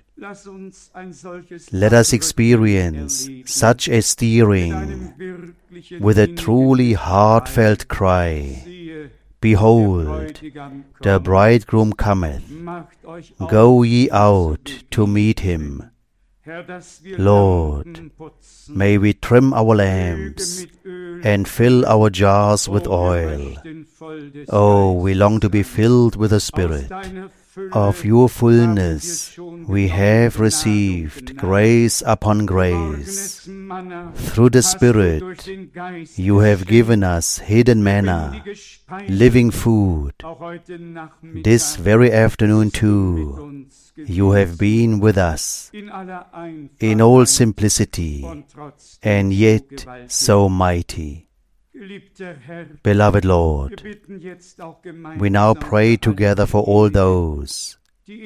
Let us experience such a stirring with a truly heartfelt cry. Behold, the bridegroom cometh. Go ye out to meet him. Lord, may we trim our lamps and fill our jars with oil. Oh, we long to be filled with the Spirit. Of your fullness we have received grace upon grace. Through the Spirit you have given us hidden manna, living food. This very afternoon too you have been with us in all simplicity and yet so mighty. Beloved Lord, we now pray together for all those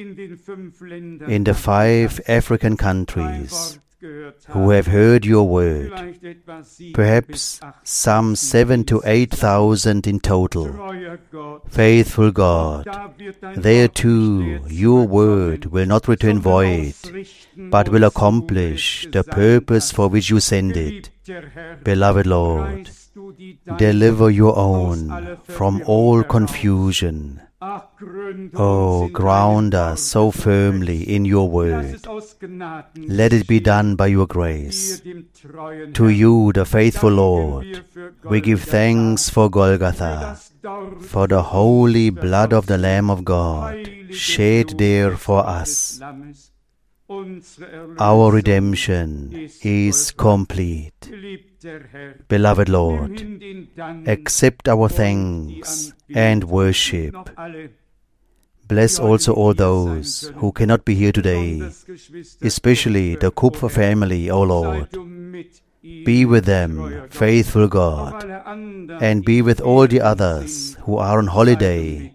in the 5 African countries who have heard your word, perhaps some 7,000 to 8,000 in total. Faithful God, there too your word will not return void, but will accomplish the purpose for which you send it. Beloved Lord, deliver your own from all confusion. Oh, ground us so firmly in your word. Let it be done by your grace. To you, the faithful Lord, we give thanks for Golgotha, for the holy blood of the Lamb of God, shed there for us. Our redemption is complete. Beloved Lord, accept our thanks and worship. Bless also all those who cannot be here today, especially the Kupfer family, O Lord. Be with them, faithful God, and be with all the others who are on holiday.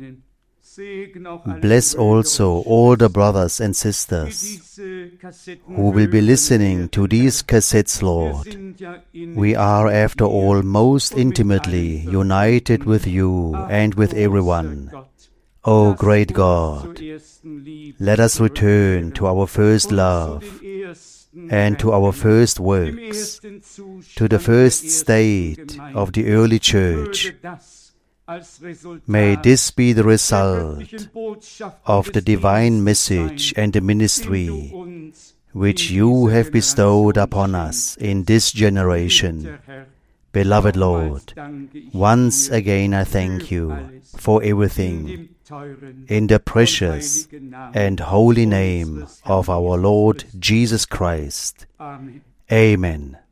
Bless also all the brothers and sisters who will be listening to these cassettes, Lord. We are, after all, most intimately united with you and with everyone. O great God, let us return to our first love and to our first works, to the first state of the early church. May this be the result of the divine message and the ministry which you have bestowed upon us in this generation. Beloved Lord, once again I thank you for everything, in the precious and holy name of our Lord Jesus Christ. Amen.